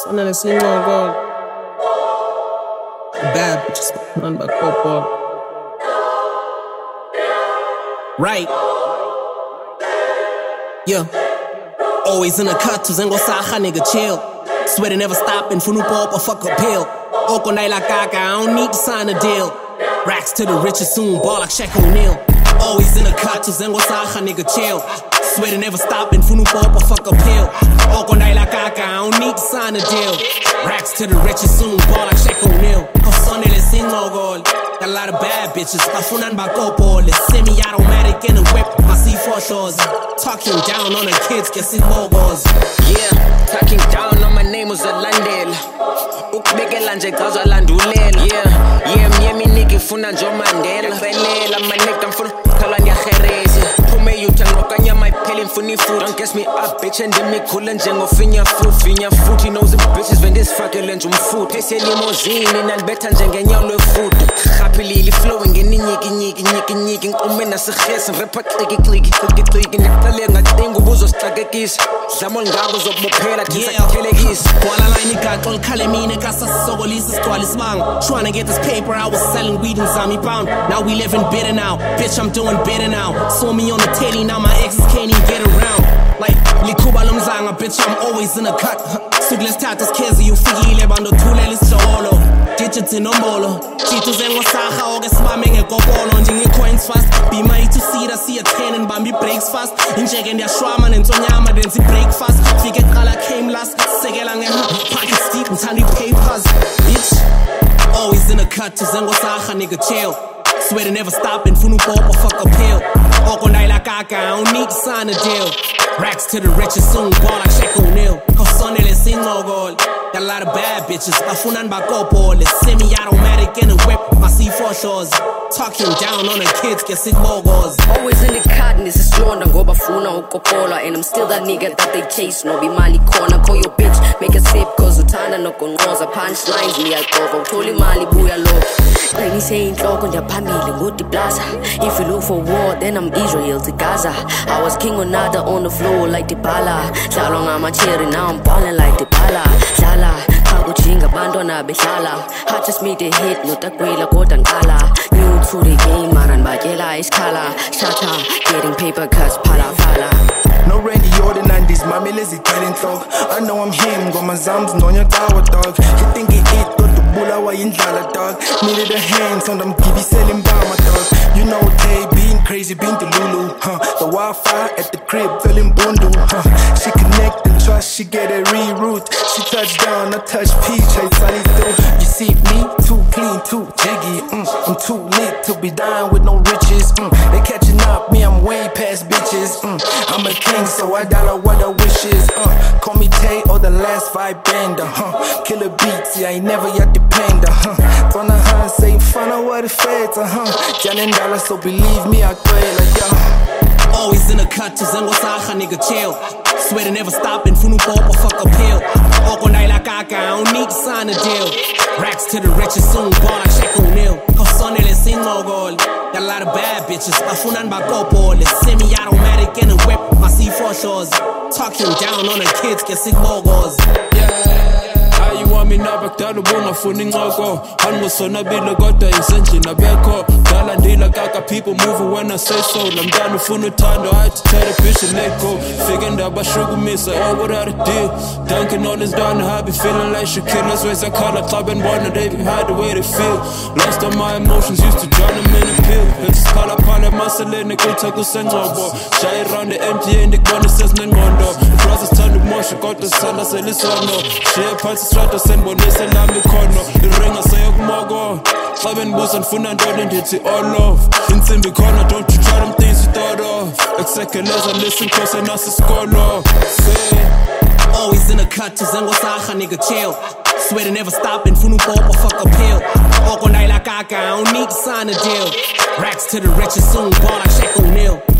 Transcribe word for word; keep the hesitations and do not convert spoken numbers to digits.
Sonele single god. Bad bitches, none but couple. Right. Yeah. Always in the cut, to zengo saha nigga chill. Swear to never stop and funu pop or fuck a pill. Oko night like Gaga, I don't need to sign a deal. Racks to the riches soon, ball like Shaq O'Neal. Always in the cut, to zengo saha nigga chill. Swear to never stop and funu pop or fuck a pill. Oko night like Gaga, I don't need to sign a deal. Racks to the riches soon, ball like Shaq O'Neal. Sonele single goal. Got a lot of bad bitches. Kafunan bakopo. Let's semi-automatic in a whip. My C four shores. Talking down on the kids, guessing mogos. Yeah, talking down on my name was a Landel. Ukbekela nje gaza landulela. Yeah, yeah, mye miniki funa njo Mandela. Velela manika mfuna khala nyagerezi. Pume yuta ngokanya my pelin funi food. Don't guess me up, bitch, and then me cool and jengo finya food. Finya food, he knows the bitches when this fucking lunch um food. Pese limousine in and better njenge nyalo food. Happily flowing in nyiki nyiki nyiki nyiki. Umena se ges and rapper clicky clicky clicky clicky. Nekale ngatingu buzo stakekis. Zamol ngabo zobophela tisa kelekis. Kwala line got all kalemine kasa sogolisa squalis bang. Trying to get this paper, I was selling weed in Zami pound. Now we living bitter now. Bitch, I'm doing better now. Saw me on the telly, now my exes can't even get around. Like Likuba Lumzanga, bitch, I'm always in a cut. Sugles tatas kezi, you figile bando tulelis solo. Digits in omolo. Chitos en wasaha, oge swamming and gobolo. Njingi coins fast. Be my to see that see a ten and Bambi breaks fast. Injegen their shwaman and Tonyama, then see break fast. Figure color came last. Segelang and pockets deep and tiny papers. Bitch, always in a cut to Zengo Saha, nigga chill. Swear to never stop and funu pop or fuck a pill. Oko night like Gaga, I don't need to sign a deal. Racks to the riches soon, ball like Shaq O'Neal. Sonele single goal. Got a lot of bad bitches. Kafunan bakopo. Let's semi-automatic in a whip. My C four shores. Talking down on the kids, get sick mogos. Always in the cotton, is a slonda, go bafuna ukopola. And I'm still that nigga that they chase. No be mali corner, call your bitch, make a sip, cause utana no kongoza. Punchlines, me I cover, totally mali booya low. Like me saying, talk on your family, good the plaza. If you look for war, then I'm Israel to Gaza. I was king on nada on the floor like the bala. How long I'm a cherry, now I'm ballin' like the bala. Zala, kaguchinga bando na beshala. I just made a hit, no takwila kodangala. New to the game, maran bajela is kala. Shata, getting paper cuts, pala fala. No Randy Orton and this mommy lazy talent talk. I know I'm him, got my zams on your tower dog. You think it eat, got the bulla why in dollar dog. Needed a hand, so I'm T V selling by my dog. You know they been crazy, been to Lulu, huh? The Wi-Fi at the crib, feeling bundu, huh? She connect and trust, she get a reroute. She touch down, I touch peach, I sunny through. You see me, too clean, too jiggy, mm. I'm too lit to be dying with no riches, mm. They catching up, me, I'm way past bitches, mm. I'm a king, so I dollar what I wishes, uh. Call me Tay or the last five bender, huh? Killer beats, yeah, I ain't never yet depender, huh? Turn a hand, say in front of what it feds, uh huh. Jan and dollar, so believe me, I pray like yeah. Always in a cut to Zengo Saha, nigga chill. Swear to never stop and funu pop or fuck a pill. Oko night like Gaga, I don't need to sign a deal. Racks to the riches soon, ball like Shaq O'Neal. Sonele single goal. Got a lot of bad bitches. Kafunan bakopo. Let's semi-automatic in a whip. My C four shores. Talking down on the kids, get sick mogos. Yeah, you want me now back down the boom, I'm funny ngoko. Hango sona bila goda essentially na beko. Dala ndila kaka people moving when I say so. I'm down to funu tando, I had to tell the bitch to let go. Figuring out by sugar miss, like oh without a deal. Dunking all this down, I be feeling like Shaquille. Ways I call a club and wonder they be hide the way they feel. Lost all my emotions, used to drown them in a pill. Let's call up all the muscle in the good taco sengobo. Shy around the empty and the corner says nengondo. The brothers turn to motion, got the sun, I say listen no. Share parts straight to send one, they say I'm the corner. The ring I say mogo. Seven boots and fun and don't hit it all off. In the corner, don't you try them things you thought of. Except as I listen close and I score off. Always in a cut to Zengo Saha, nigga chill. Swear to never stop and funu pop or fuck a pill. Oko night like Gaga, I don't need to sign a deal. Racks to the riches soon, ball like Shaq O'Neal.